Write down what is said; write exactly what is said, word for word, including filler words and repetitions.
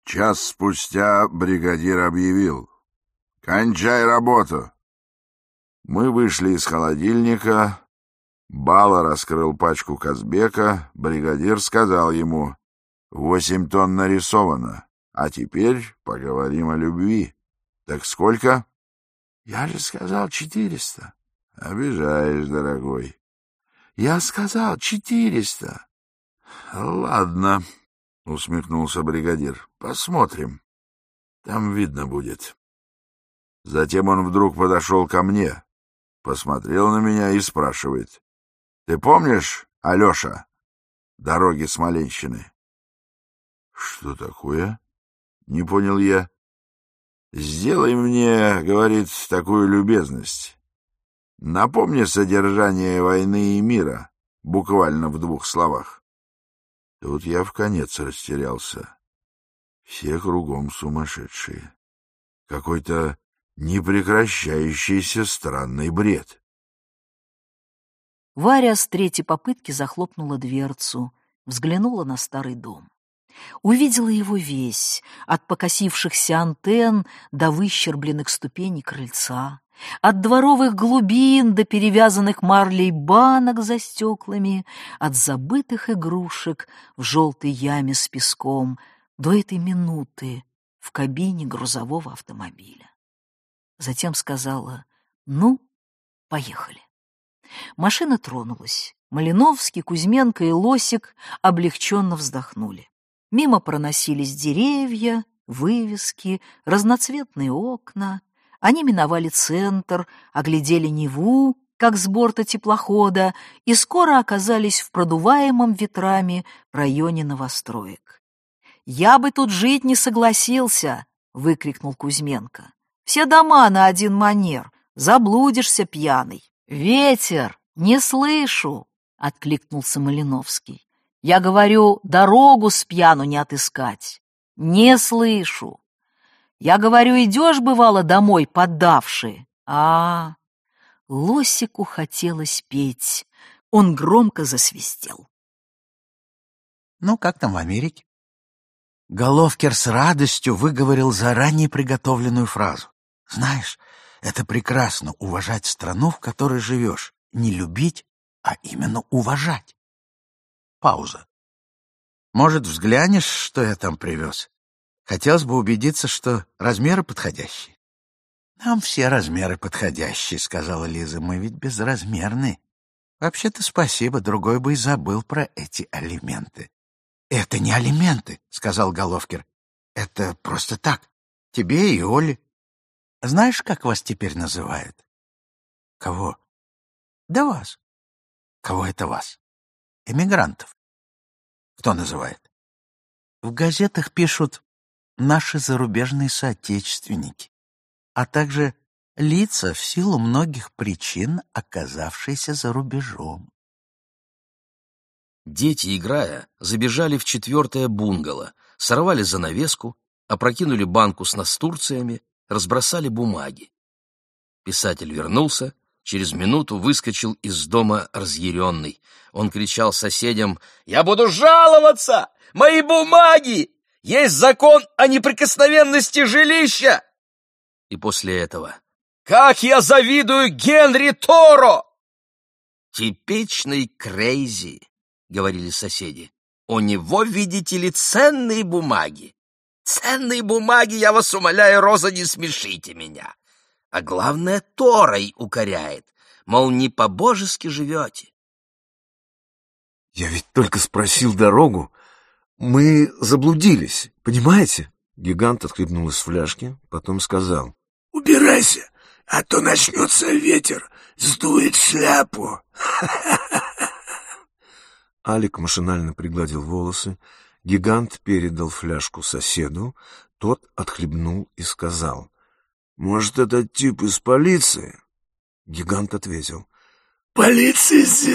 Час спустя бригадир объявил: «Кончай работу!» Мы вышли из холодильника. Бала раскрыл пачку Казбека. Бригадир сказал ему: «Восемь тонн нарисовано, а теперь поговорим о любви. Так сколько?» «Я же сказал четыреста». «Обижаешь, дорогой». «Я сказал четыреста». «Ладно», — усмехнулся бригадир, — «посмотрим. Там видно будет». Затем он вдруг подошел ко мне, посмотрел на меня и спрашивает: «Ты помнишь, Алеша, дороги Смоленщины?» «Что такое?» — не понял я. «Сделай мне, — говорит, — такую любезность. Напомни содержание «Войны и мира», буквально в двух словах». Тут я вконец растерялся. Все кругом сумасшедшие. Какой-то непрекращающийся странный бред. Варя с третьей попытки захлопнула дверцу, взглянула на старый дом. Увидела его весь, от покосившихся антенн до выщербленных ступеней крыльца, от дворовых глубин до перевязанных марлей банок за стеклами, от забытых игрушек в желтой яме с песком до этой минуты в кабине грузового автомобиля. Затем сказала: «Ну, поехали». Машина тронулась. Малиновский, Кузьменко и Лосик облегченно вздохнули. Мимо проносились деревья, вывески, разноцветные окна. Они миновали центр, оглядели Неву, как с борта теплохода, и скоро оказались в продуваемом ветрами районе новостроек. «Я бы тут жить не согласился!» — выкрикнул Кузьменко. «Все дома на один манер, заблудишься пьяный». «Ветер, не слышу!» — откликнулся Малиновский. «Я говорю, дорогу с пьяну не отыскать. Не слышу. Я говорю, идешь, бывало, домой поддавши. А, -а, -а. Лосику хотелось петь. Он громко засвистел. «Ну, как там в Америке?» Головкер с радостью выговорил заранее приготовленную фразу. «Знаешь, это прекрасно — уважать страну, в которой живешь. Не любить, а именно уважать». Пауза. «Может, взглянешь, что я там привез? Хотелось бы убедиться, что размеры подходящие». «Нам все размеры подходящие», — сказала Лиза. «Мы ведь безразмерны. Вообще-то спасибо, другой бы и забыл про эти алименты». «Это не алименты», — сказал Головкер. «Это просто так. Тебе и Оле. Знаешь, как вас теперь называют?» «Кого?» «Да вас». «Кого это вас?» «Эмигрантов». «Кто называет?» «В газетах пишут «наши зарубежные соотечественники», а также лица в силу многих причин, оказавшиеся за рубежом». Дети, играя, забежали в четвертое бунгало, сорвали занавеску, опрокинули банку с настурциями, разбросали бумаги. Писатель вернулся, через минуту выскочил из дома разъяренный. Он кричал соседям: «Я буду жаловаться! Мои бумаги! Есть закон о неприкосновенности жилища!» И после этого: «Как я завидую Генри Торо!» «Типичный крейзи», — говорили соседи. «У него, видите ли, ценные бумаги. Ценные бумаги, я вас умоляю, Роза, не смешите меня. А главное, Торой укоряет, мол, не по-божески живете». «Я ведь только спросил дорогу. Мы заблудились, понимаете?» Гигант отхлебнул из фляжки, потом сказал: «Убирайся, а то начнется ветер, сдует шляпу». Алик машинально пригладил волосы. Гигант передал фляжку соседу. Тот отхлебнул и сказал: «Может, этот тип из полиции?» Гигант ответил: «Полиции здесь